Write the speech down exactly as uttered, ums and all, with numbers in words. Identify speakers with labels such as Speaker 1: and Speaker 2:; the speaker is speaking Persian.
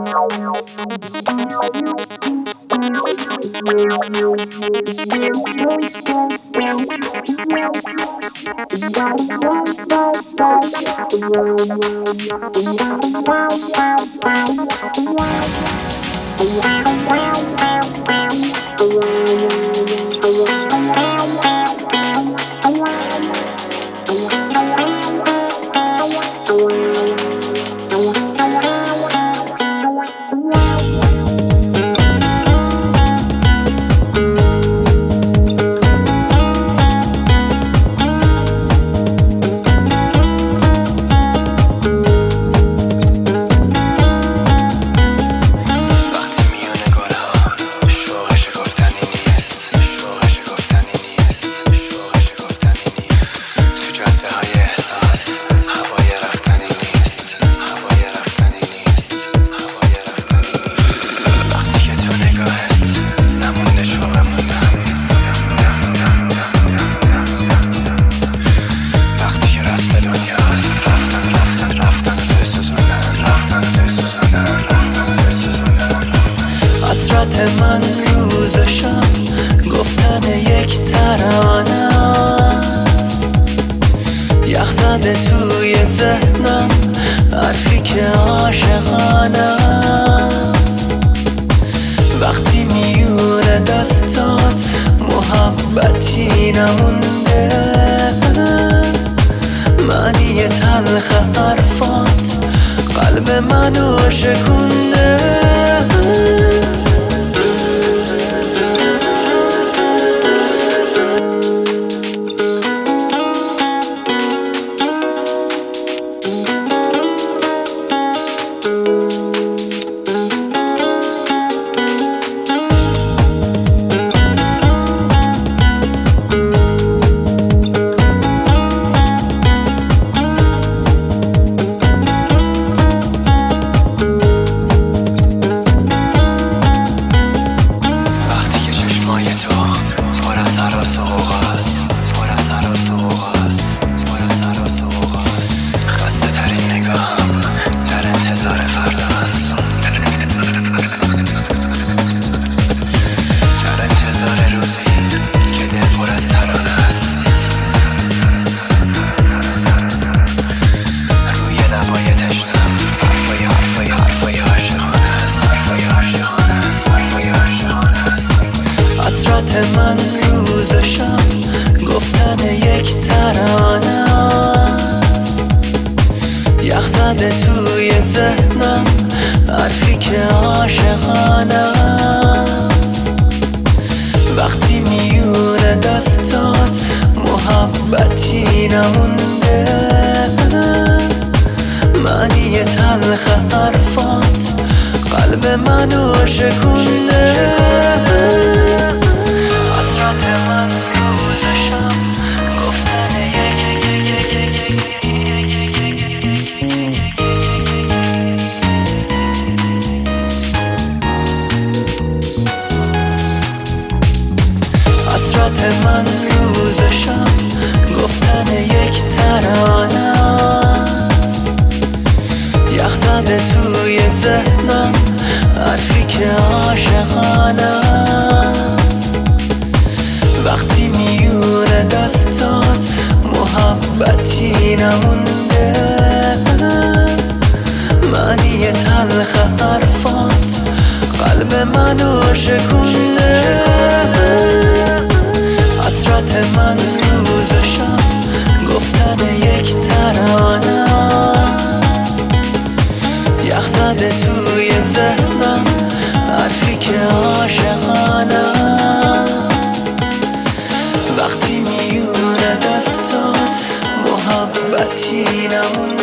Speaker 1: من روزشم گفتن یک ترانه است، یخ زده توی ذهنم حرفی که عاشقانه است. وقتی میونه دستات محبتی نمونده، معنی تلخ حرفات قلب منو شکونده. من روزشم گفتن یک ترانه است، یخ زده توی ذهنم حرفی که عاشقانه است. وقتی میونه دستات محبتی نمونده، معنی تلخ حرفات قلب منو شکونده. من روزشم گفتن یک حسرت من روزشم گفتن یک ترانه است، یخ زده توی ذهنم حرفی که عاشقانه است. وقتی میونه دستات محبتی نمونده، معنی تلخ حرفات قلب منو شکونده. حسرت من روزشم گفتن یک ترانه است، یخ زده توی ذهنم حرفی که عاشقانه است. وقتی میونه دستات محبتی نمون